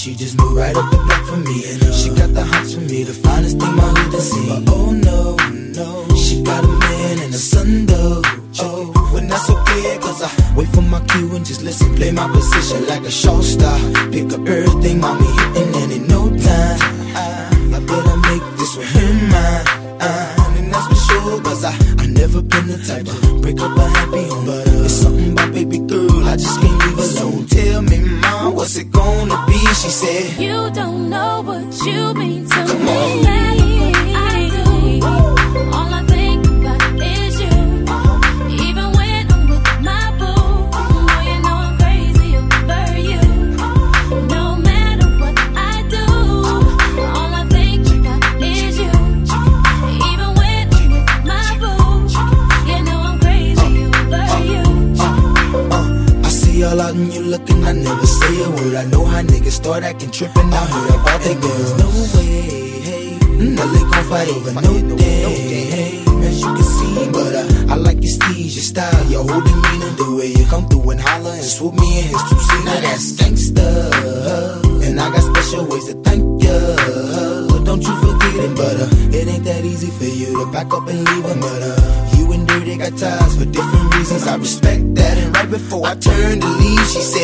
she just moved right up the block for me. And she got the hots for me, the finest thing my hood has seen. But oh no, no, she got a man and a son though. Oh, but that's okay, cause I wait for my cue and just listen, play my position like a show star. Pick up everything, mommy hitting, and in no time I better make this with him mine. And that's for sure, cause I never been the type to break up a happy home. But it's something about baby girl, I just can't leave alone. Tell me, mom, what's it gonna be? She said, you don't know what you mean to come me. on. I do. All I think about is you. Even when I'm with my boo, oh, you know I'm crazy over you. No matter what I do, all I think about is you. Even when I'm with my boo, you know I'm crazy over you. I see all out and you looking, I never say a word. I know how niggas start acting trippin'. I heard about that girl. No way, hey, now they gon' fight over no day, hey, as you can see. But I like your steez, your style, your whole demeanor, the way you come through and holler and swoop me in his two-seater. Now that's gangsta, and I got special ways to thank ya. But don't you forget it, but it ain't that easy for you to back up and leave him. But you and Dirty got ties for different reasons. I respect that, and right before I turned to leave, she said,